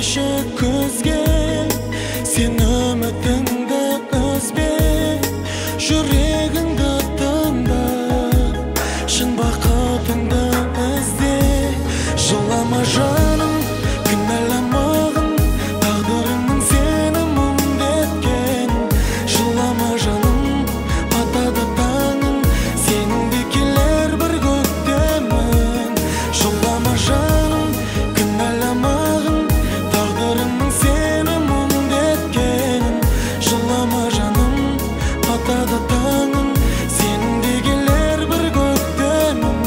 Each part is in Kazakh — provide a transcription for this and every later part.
келмеші көзге, сен үмітіңді үзбе, жүрегіңді тыңда, шын бақытыңды ізде. Жылама жаным, кінәламағын, тағдырыңның сені мұңдеткен. Жылама жаным, атады таңың, сенің де келер бір көктемің. Жылама жаным, кінәламағын, тағдырыңның сені мұңдеткен. Жылама жаным, атады таңың, сенің де келер бір көктемің.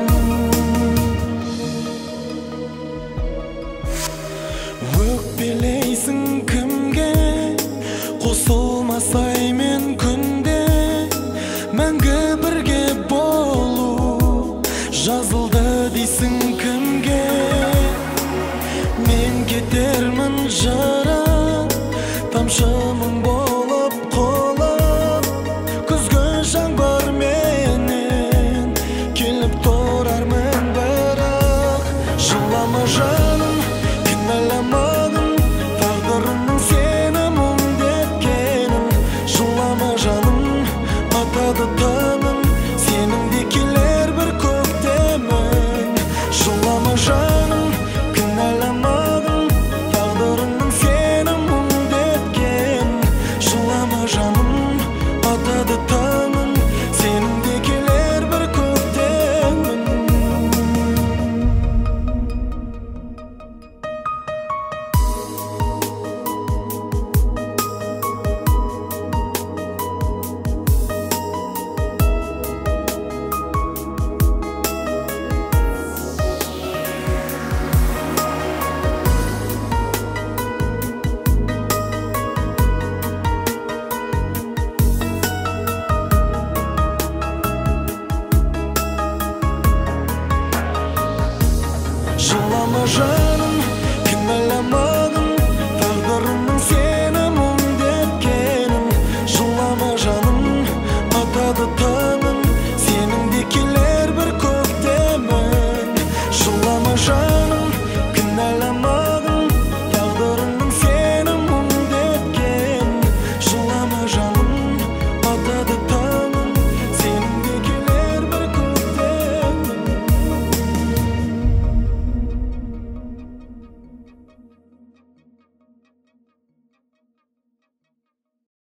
Өкпелейсің кімге, қосылмасай мен күнде, мәңгі бірге болу жазылды дейсің кімге. Мен кетермін жара, тамшы